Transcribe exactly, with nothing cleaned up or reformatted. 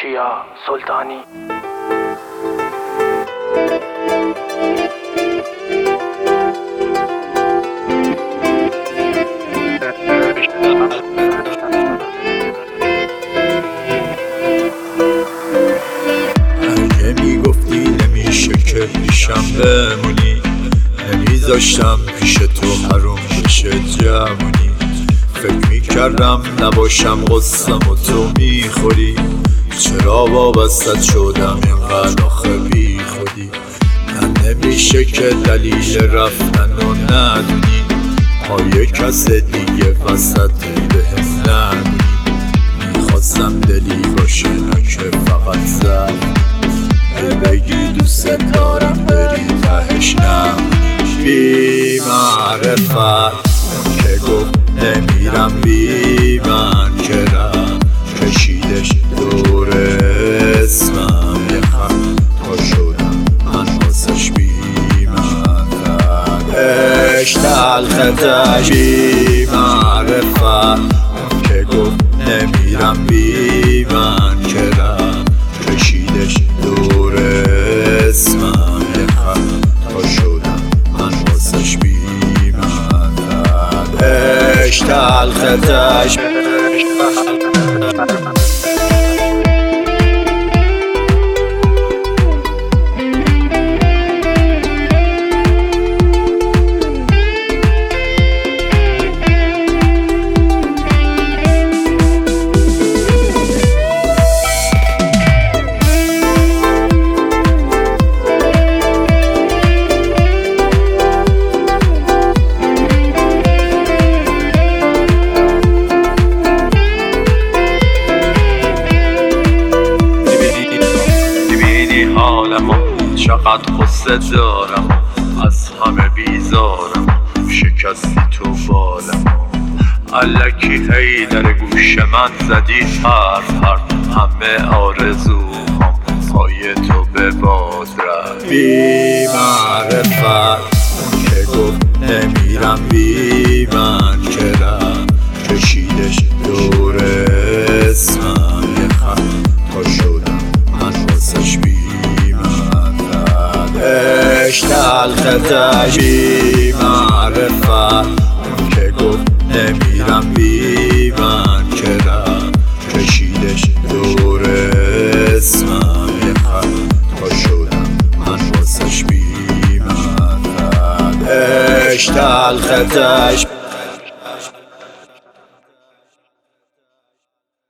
کیا سلطانی. اگه میگفتی نمیشه که پیشم بمونی، نمیذاشتم پیش تو حروم بشه جوونی. فکر میکردم نباشم قصم و تو میخوری، چرا وابستت شدم اینقدر آخه بی خودی. نه نمیشه که دلیل رفتن و ندونی، پای کس دیگه وسط بهم نگونی. میخواستم دلی باشه نه که فقط زد بگی دوست دارم بری تهش نمونی. بی معرفت که گفت نمیرم، بی من که رم کشیدش دور اسمم یه خم تا شدم من واسش بی منفعتش تلختش. بی معرفت که گفت نمیرم، بی من که رم کشیدش دور اسمم یه خم تا شدم من واسش بی منفعتش تلختش. چقدر قصه دارم، از همه بیزارم، شکستی تو بالم. الکی هی در گوش من زدی حرف حرف، همه آرزوهام پای تو به باد رفت. بی معرفت که گفت نمیرم، بی من که رم کشیدش دور اسمم یه خم تا شدم من واسش بی تلختش. بی معرفت که گفت نمیرم، بی من که رم کشیدش دور اسمم یه خم تا شدم من واسش بی منفعتش تلختش.